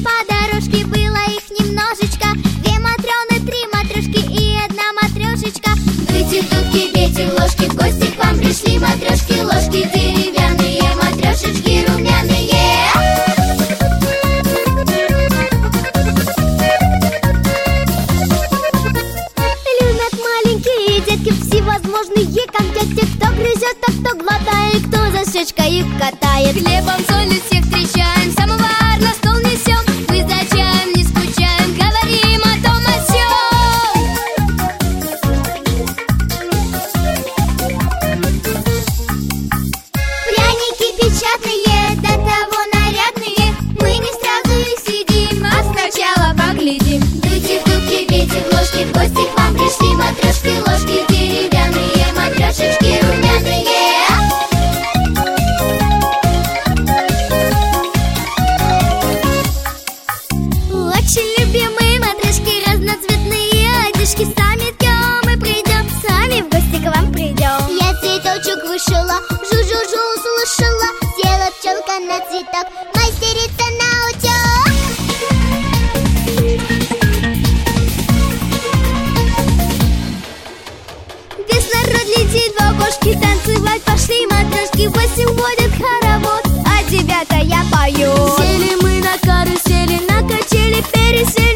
по дорожке, было их немножечко. Две матрёны, три матрешки и одна матрешечка. Дуйте в дудки, бейте в ложки, в гости к вам пришли матрешки. Ложки деревянные, матрешечки румяные. Любят маленькие детки всевозможные конфетки. Кто грызет, а кто глотает, кто за щечкой катает. Хлебом, солью всех встречаем, самовар на стол несем. Мы за чаем не скучаем, говорим о том о сём. Пряники печатные, до того нарядные. Мы не сразу их съедим, а сначала поглядим. Дуйте в дудки, бейте в ложки, в гости к вам пришли матрешки. Ложки деревянные, матрешечки румяные. Очень любимые матрешки, разноцветные одежки. Сами днем и придем, сами в гости к вам придем. Я цветочек вышила, жу-жу-жу услышала. Села пчелка на цветок, мастерица на утёк. Весь народ летит в окошки, танцевать пошли матрешки. 8 ходит хоровод, а 9 я пою. Сели мы на карусели, на качели пересели.